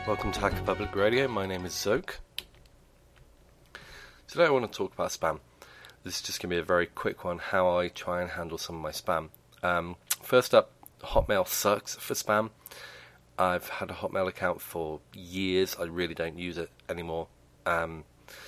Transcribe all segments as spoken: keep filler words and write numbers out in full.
Welcome to Hacker Public Radio. My name is Zoke. Today I want to talk about spam. This is just going to be a very quick one, how I try and handle some of my spam. Um, first up, Hotmail sucks for spam. I've had a Hotmail account for years. I really don't use it anymore. Um,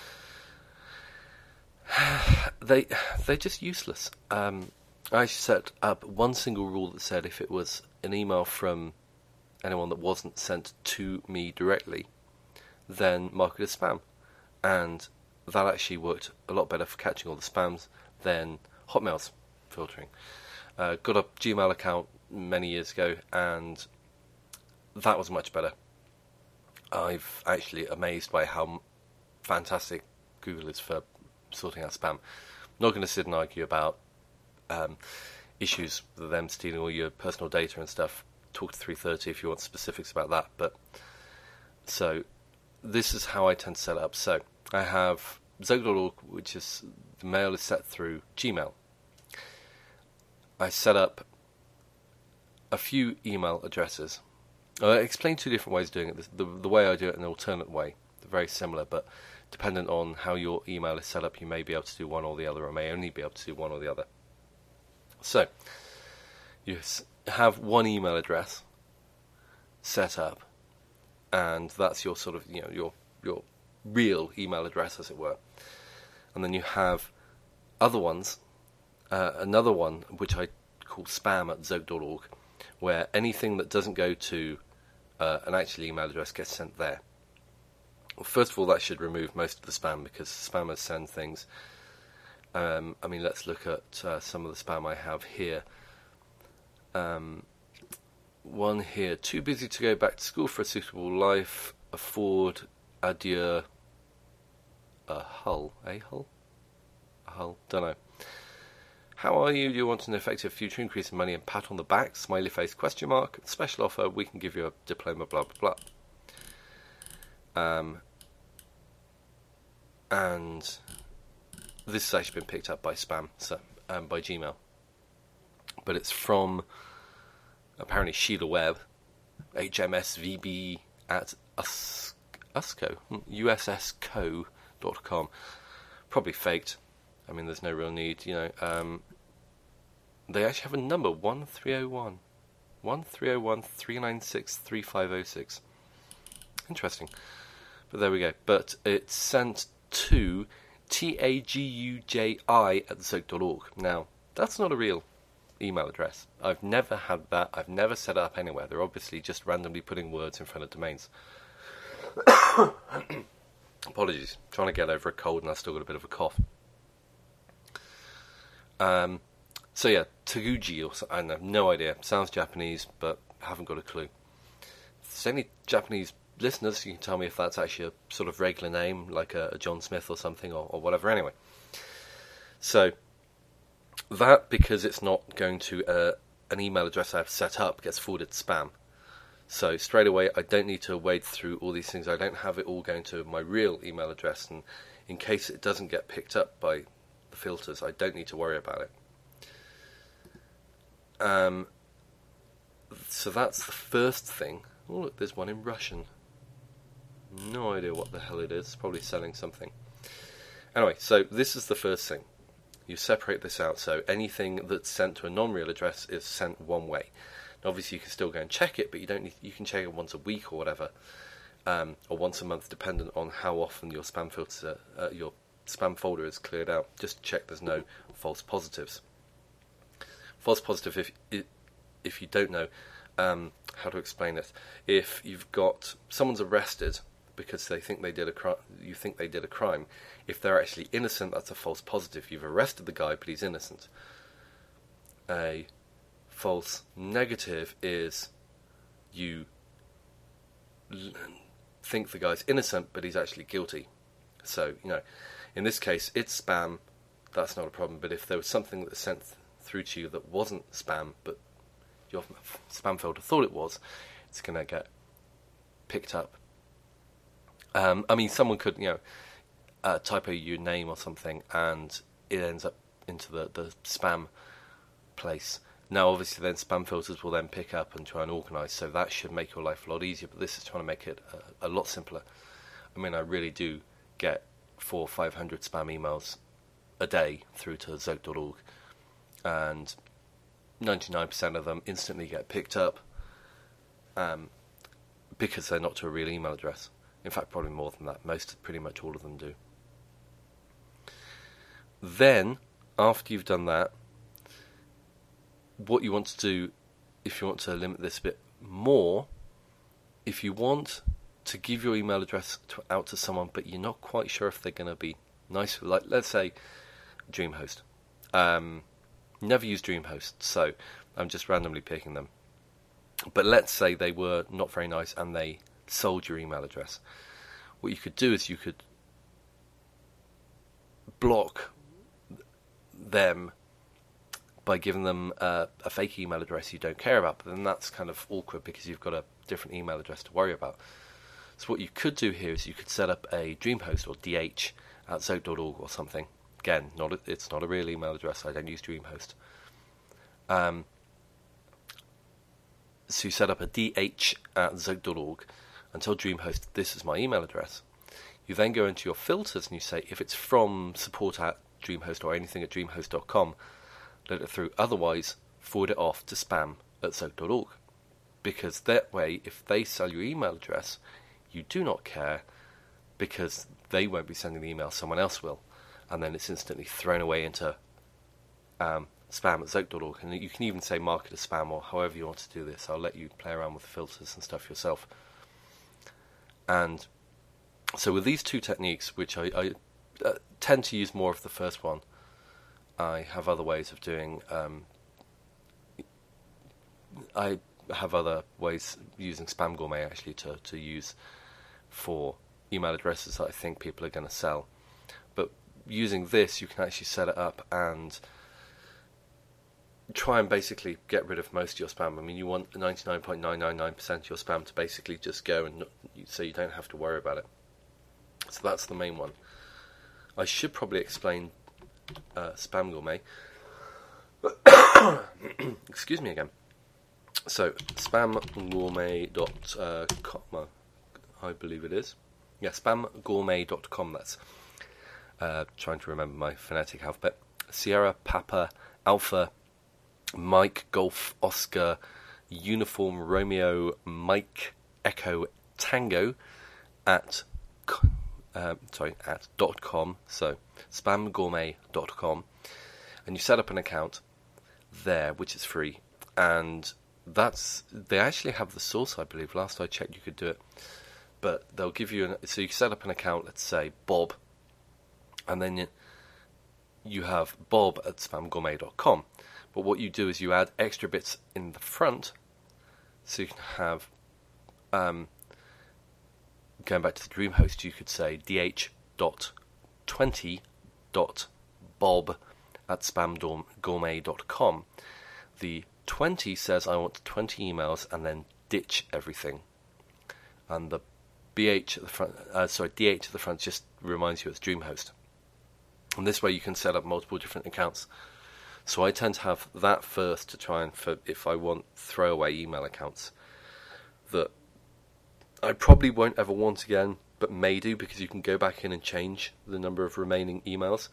they, they're just useless. Um, I set up one single rule that said if it was an email from anyone that wasn't sent to me directly, then mark it as spam. And that actually worked a lot better for catching all the spams than Hotmail's filtering. Uh, got a Gmail account many years ago, and that was much better. I've actually amazed by how fantastic Google is for sorting out spam. I'm not going to sit and argue about um, issues with them stealing all your personal data and stuff. Talk to three thirty if you want specifics about that. But so this is how I tend to set it up. So I have zoke dot org, which is the mail is set through Gmail. I set up a few email addresses. I explain two different ways of doing it. The, the, the way I do it and an alternate way. They're very similar, but dependent on how your email is set up, you may be able to do one or the other, or may only be able to do one or the other. So you have one email address set up, and that's your sort of, you know, your your real email address, as it were. And then you have other ones, uh, another one which I call spam at zoke dot org, where anything that doesn't go to uh, an actual email address gets sent there. Well, first of all, that should remove most of the spam, because spammers send things. Um, I mean, let's look at uh, some of the spam I have here. Um, one here, too busy to go back to school for a suitable life, afford, adieu, a hull, a hull, a hull, don't know. How are you? Do you want an effective future increase in money and pat on the back, smiley face, question mark, special offer, we can give you a diploma, blah, blah, blah. Um, and this has actually been picked up by spam, so, um, by Gmail. But it's from apparently Sheila Webb, H M S V B at us, usco, U S S co dot com. Probably faked. I mean, there's no real need, you know. Um, they actually have a number, one three oh one. one three oh one, three nine six, three five oh six. Interesting. But there we go. But it's sent to T A G U J I at zoke dot org. Now, that's not a real email address. I've never had that. I've never set it up anywhere. They're obviously just randomly putting words in front of domains. Apologies. Trying to get over a cold and I've still got a bit of a cough. Um, so yeah, Taguchi, or so, I have no idea. Sounds Japanese, but haven't got a clue. If there's any Japanese listeners, you can tell me if that's actually a sort of regular name, like a, a John Smith or something, or, or whatever. Anyway, so that, because it's not going to uh, an email address I've set up, gets forwarded to spam. So straight away, I don't need to wade through all these things. I don't have it all going to my real email address, and in case it doesn't get picked up by the filters, I don't need to worry about it. Um, so that's the first thing. Oh, look, there's one in Russian. No idea what the hell it is. It's probably selling something. Anyway, so this is the first thing. You separate this out, so anything that's sent to a non-real address is sent one way. Now, obviously, you can still go and check it, but you don't need. You can check it once a week or whatever, um, or once a month, dependent on how often your spam filter, uh, your spam folder is cleared out. Just check there's no false positives. False positive, if if you don't know um, how to explain it, if you've got someone's arrested because they think they did a crime, you think they did a crime. If they're actually innocent, that's a false positive. You've arrested the guy, but he's innocent. A false negative is you l- think the guy's innocent, but he's actually guilty. So, you know, in this case, it's spam. That's not a problem. But if there was something that was sent th- through to you that wasn't spam, but your spam filter thought it was, it's going to get picked up. Um, I mean, someone could, you know, uh, typo your name or something, and it ends up into the, the spam place. Now, obviously, then spam filters will then pick up and try and organise, so that should make your life a lot easier, but this is trying to make it a, a lot simpler. I mean, I really do get four or five hundred spam emails a day through to zope dot org, and ninety-nine percent of them instantly get picked up um, because they're not to a real email address. In fact, probably more than that. Most, pretty much all of them do. Then, after you've done that, what you want to do, if you want to limit this a bit more, if you want to give your email address to, out to someone, but you're not quite sure if they're going to be nice, like, let's say, DreamHost. Um, never use DreamHost, so I'm just randomly picking them. But let's say they were not very nice and they sold your email address. What you could do is you could block them by giving them uh, a fake email address you don't care about, but then that's kind of awkward because you've got a different email address to worry about. So what you could do here is you could set up a DreamHost or D H at zope dot org or something. Again, not a, it's not a real email address. I don't use DreamHost. Um, so you set up a D H at zope dot org and tell DreamHost, this is my email address. You then go into your filters and you say, if it's from support at DreamHost or anything at dreamhost dot com, let it through. Otherwise, forward it off to spam at zope dot org. Because that way, if they sell your email address, you do not care, because they won't be sending the email, someone else will. And then it's instantly thrown away into um, spam at zope dot org. And you can even say mark it as spam or however you want to do this. I'll let you play around with the filters and stuff yourself. And so with these two techniques, which I, I uh, tend to use more of the first one, I have other ways of doing, um, I have other ways using Spam Gourmet actually to, to use for email addresses that I think people are going to sell. But using this, you can actually set it up and try and basically get rid of most of your spam. I mean, you want ninety-nine point nine nine nine percent of your spam to basically just go, and not, so you don't have to worry about it. So that's the main one. I should probably explain uh, Spam Gourmet. Excuse me again. So, spam gourmet dot com, I believe it is. Yeah, spam gourmet dot com, that's. Uh, trying to remember my phonetic alphabet. Sierra, Papa, Alpha, Mike, Golf, Oscar, Uniform, Romeo, Mike, Echo, Tango, at, uh, sorry, at dot com, so spam gourmet dot com, and you set up an account there, which is free, and that's, they actually have the source, I believe. Last I checked, you could do it, but they'll give you, an, so you set up an account, let's say Bob, and then you, you have Bob at spam gourmet dot com. But what you do is you add extra bits in the front, so you can have, um, going back to the DreamHost, you could say d h dot twenty dot bob at spam gourmet dot com. The twenty says I want twenty emails and then ditch everything. And the B H at the front, uh, sorry, D H at the front just reminds you it's DreamHost. And this way you can set up multiple different accounts. So I tend to have that first to try and, for if I want throwaway email accounts that I probably won't ever want again, but may do, because you can go back in and change the number of remaining emails.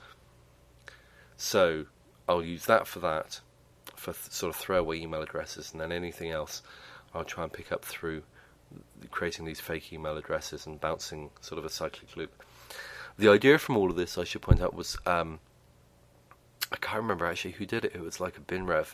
So I'll use that for that, for th- sort of throwaway email addresses, and then anything else I'll try and pick up through creating these fake email addresses and bouncing sort of a cyclic loop. The idea from all of this, I should point out, was um, I can't remember actually who did it. It was like a BinRev,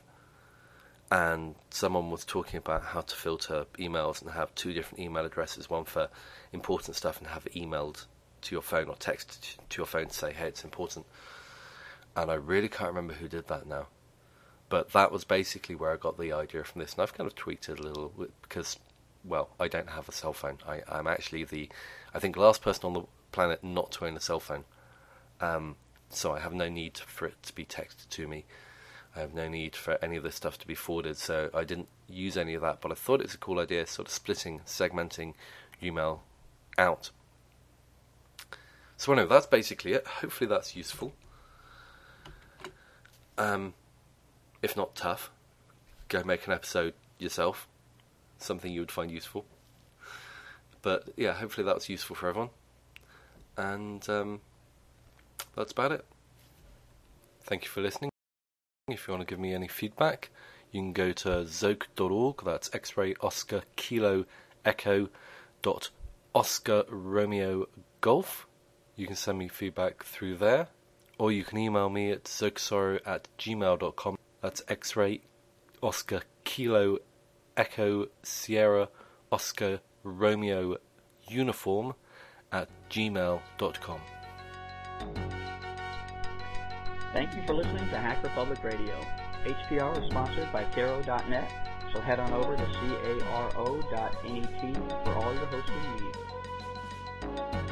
and someone was talking about how to filter emails and have two different email addresses, one for important stuff and have it emailed to your phone or text to your phone to say, hey, it's important. And I really can't remember who did that now. But that was basically where I got the idea from this. And I've kind of tweaked it a little because, well, I don't have a cell phone. I, I'm actually the, I think, last person on the planet not to own a cell phone. Um, so I have no need for it to be texted to me. I have no need for any of this stuff to be forwarded. So I didn't use any of that. But I thought it's a cool idea, sort of splitting, segmenting email out. So anyway, that's basically it. Hopefully that's useful. Um, if not tough, go make an episode yourself, something you would find useful. But yeah, hopefully that was useful for everyone. And um, that's about it. Thank you for listening. If you want to give me any feedback, you can go to zoke dot org. That's X-ray Oscar Kilo Echo dot Oscar Romeo Golf. You can send me feedback through there, or you can email me at zokesoro at gmail dot com. That's X-ray Oscar Kilo Echo Sierra Oscar Romeo Uniform at gmail dot com. Thank you for listening to Hack Republic Radio. H P R is sponsored by Caro dot net, so head on over to caro dot net for all your hosting needs.